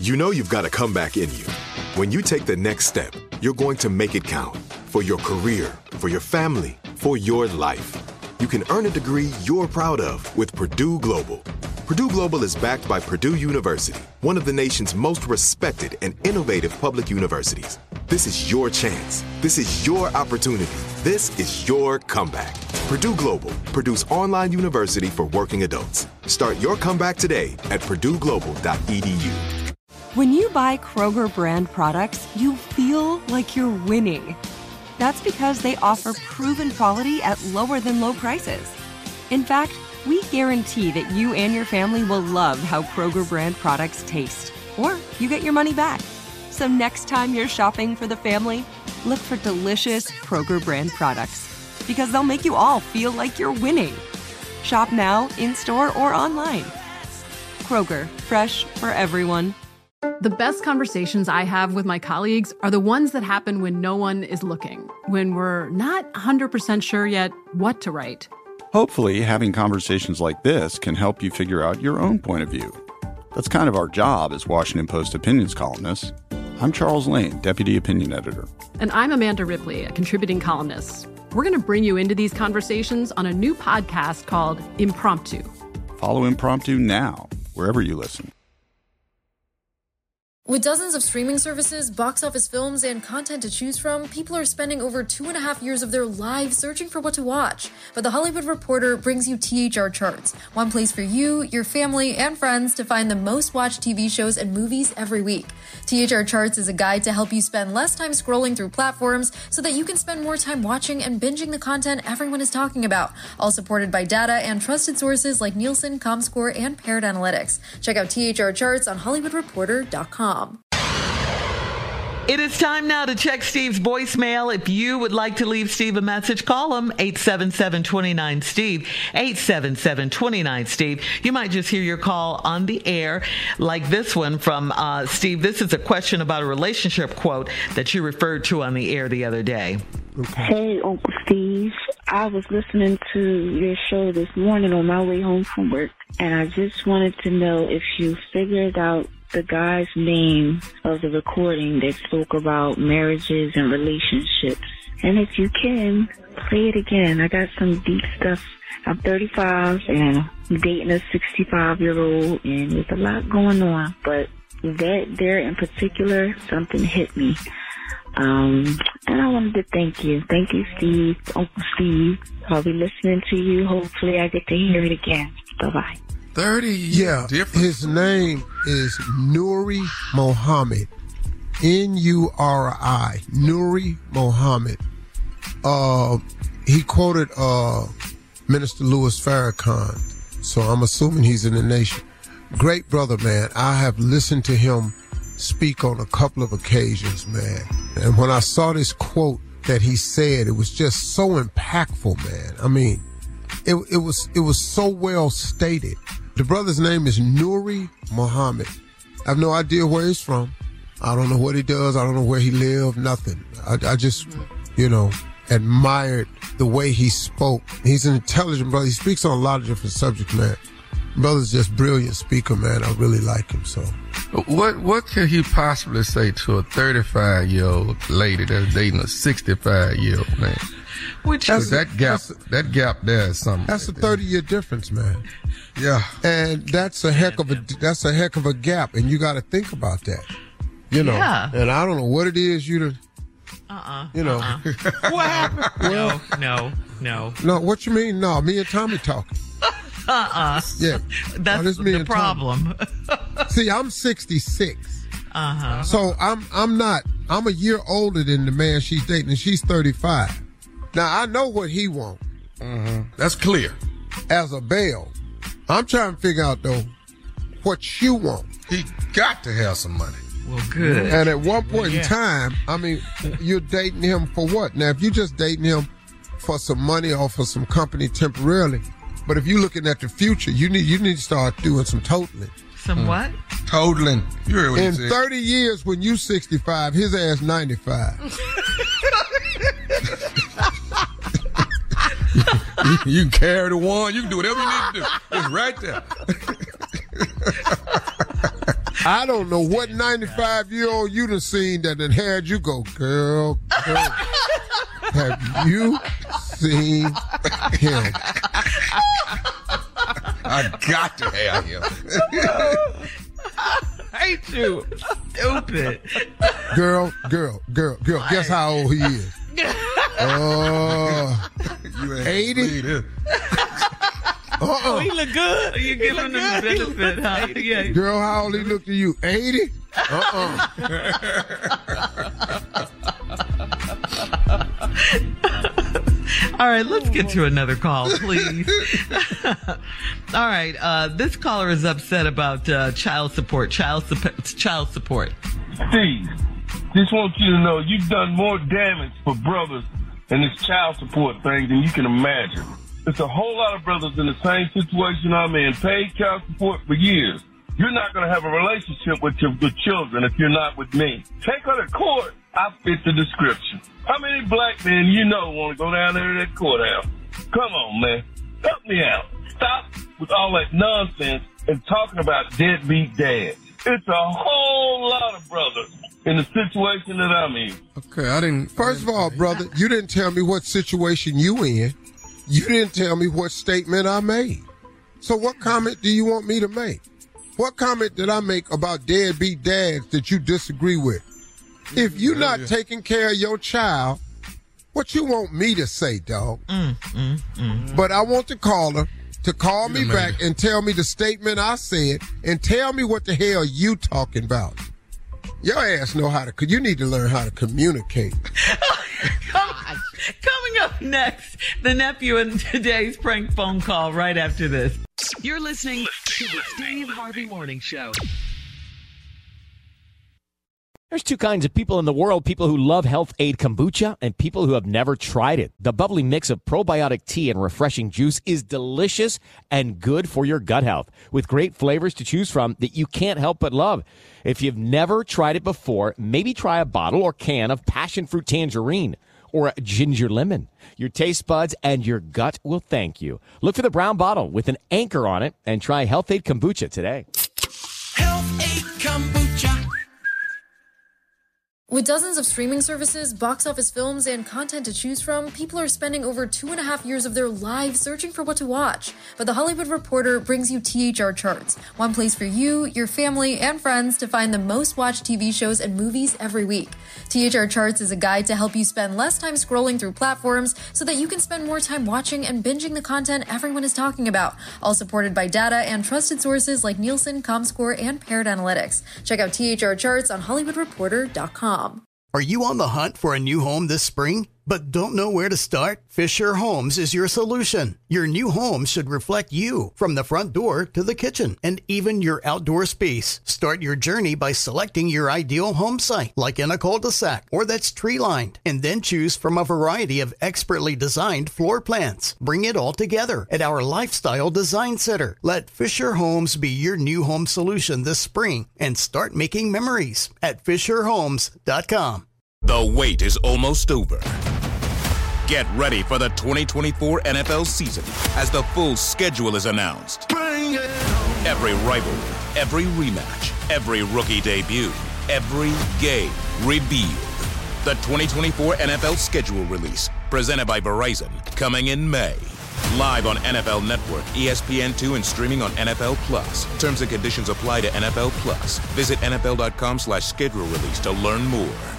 You know you've got a comeback in you. When you take the next step, you're going to make it count. For your career, for your family, for your life. You can earn a degree you're proud of with Purdue Global. Purdue Global is backed by Purdue University, one of the nation's most respected and innovative public universities. This is your chance. This is your opportunity. This is your comeback. Purdue Global, Purdue's online university for working adults. Start your comeback today at purdueglobal.edu. When you buy Kroger brand products, you feel like you're winning. That's because they offer proven quality at lower than low prices. In fact, we guarantee that you and your family will love how Kroger brand products taste, or you get your money back. So next time you're shopping for the family, look for delicious Kroger brand products, because they'll make you all feel like you're winning. Shop now, in-store, or online. Kroger, fresh for everyone. The best conversations I have with my colleagues are the ones that happen when no one is looking, when we're not 100% sure yet what to write. Hopefully, having conversations like this can help you figure out your own point of view. That's kind of our job as Washington Post opinions columnists. I'm Charles Lane, Deputy Opinion Editor. And I'm Amanda Ripley, a contributing columnist. We're going to bring you into these conversations on a new podcast called Impromptu. Follow Impromptu now, wherever you listen. With dozens of streaming services, box office films, and content to choose from, people are spending over 2.5 years of their lives searching for what to watch. But The Hollywood Reporter brings you THR Charts, one place for you, your family, and friends to find the most watched TV shows and movies every week. THR Charts is a guide to help you spend less time scrolling through platforms so that you can spend more time watching and binging the content everyone is talking about, all supported by data and trusted sources like Nielsen, Comscore, and Parrot Analytics. Check out THR Charts on HollywoodReporter.com. It is time now to check Steve's voicemail. If you would like to leave Steve a message, call him 877-29-STEVE, 877-29-STEVE. You might just hear your call on the air, like this one from Steve. This is a question about a relationship quote that you referred to on the air the other day. Okay. Hey, Uncle Steve. I was listening to your show this morning on my way home from work, and I just wanted to know if you figured out the guy's name of the recording that spoke about marriages and relationships. And if you can, play it again. I got some deep stuff. I'm 35 and I'm dating a 65-year-old, and there's a lot going on. But that there in particular, something hit me. And I wanted to thank you. Thank you, Steve, Uncle Steve. I'll be listening to you. Hopefully I get to hear it again. Bye-bye. 30 years difference. His name is Nuri Mohammed. N-U-R-I. Nuri Mohammed. He quoted Minister Louis Farrakhan, so I'm assuming he's in the nation. Great brother, man. I have listened to him speak on a couple of occasions, man. And when I saw this quote that he said, it was just so impactful, man. I mean, it was so well stated. The brother's name is Nuri Mohammed. I have no idea where he's from. I don't know what he does. I don't know where he lived, nothing. I just, admired the way he spoke. He's an intelligent brother. He speaks on a lot of different subjects, man. Brother's just a brilliant speaker, man. I really like him, so. What can he possibly say to a 35-year-old lady that's dating a 65-year-old man? That gap there is something. That's a 30-year difference, man. Yeah. And that's a heck of a gap, and you got to think about that. Yeah. And I don't know what it is What happened? Well, No, what you mean? No, me and Tommy talking. Yeah. That's the problem. See, I'm 66. So I'm a year older than the man she's dating, and she's 35. Now, I know what he wants. That's clear. As a bail. I'm trying to figure out, though, what you want. He got to have some money. Well, good. And at one point in time, I mean, you're dating him for what? Now, if you're just dating him for some money or for some company temporarily, but if you're looking at the future, you need to start doing some totaling. Some what? Totaling. You heard what he said. In 30 years, when you 65, his ass 95. You can carry the one. You can do whatever you need to do. It's right there. I don't know what 95-year-old you done seen that done had you go, girl. Have you seen him? I got to have him. I hate you. Stupid. Girl. Guess how old he is? 80? Oh, he look good. You giving him the benefit, huh? Yeah. Girl, how old he look to you? 80? All right, let's get to another call, please. All right, this caller is upset about child support. Child support. Steve, just want you to know you've done more damage for brothers in this child support thing than you can imagine. There's a whole lot of brothers in the same situation I'm in, paid child support for years. You're not going to have a relationship with your children if you're not with me. Take her to court. I fit the description. How many black men you know want to go down there to that courthouse? Come on, man. Help me out. Stop with all that nonsense and talking about deadbeat dads. It's a whole lot of brothers in the situation that I'm in. Okay, First of all, brother, you didn't tell me what situation you in. You didn't tell me what statement I made. So what comment do you want me to make? What comment did I make about deadbeat dads that you disagree with? If you're not taking care of your child, what you want me to say, dog? But I want the caller to call me back and tell me the statement I said and tell me what the hell you talking about. Your ass know how to, you need to learn how to communicate. Coming up next, the nephew in today's prank phone call right after this. You're listening to the Steve Harvey Morning Show. There's two kinds of people in the world, people who love Health Aid Kombucha and people who have never tried it. The bubbly mix of probiotic tea and refreshing juice is delicious and good for your gut health, with great flavors to choose from that you can't help but love. If you've never tried it before, maybe try a bottle or can of passion fruit tangerine or a ginger lemon. Your taste buds and your gut will thank you. Look for the brown bottle with an anchor on it and try Health Aid Kombucha today. Health Aid Kombucha. With dozens of streaming services, box office films, and content to choose from, people are spending over 2.5 years of their lives searching for what to watch. But The Hollywood Reporter brings you THR Charts, one place for you, your family, and friends to find the most watched TV shows and movies every week. THR Charts is a guide to help you spend less time scrolling through platforms so that you can spend more time watching and binging the content everyone is talking about, all supported by data and trusted sources like Nielsen, Comscore, and Parrot Analytics. Check out THR Charts on HollywoodReporter.com. Are you on the hunt for a new home this spring, but don't know where to start? Fisher Homes is your solution. Your new home should reflect you, from the front door to the kitchen and even your outdoor space. Start your journey by selecting your ideal home site, like in a cul-de-sac or that's tree-lined, and then choose from a variety of expertly designed floor plans. Bring it all together at our Lifestyle Design Center. Let Fisher Homes be your new home solution this spring and start making memories at FisherHomes.com. The wait is almost over. Get ready for the 2024 NFL season as the full schedule is announced. Every rivalry, every rematch, every rookie debut, every game revealed. The 2024 NFL schedule release, presented by Verizon, coming in May. Live on NFL Network, ESPN2, and streaming on NFL Plus. Terms and conditions apply to NFL Plus. Visit NFL.com/schedule release to learn more.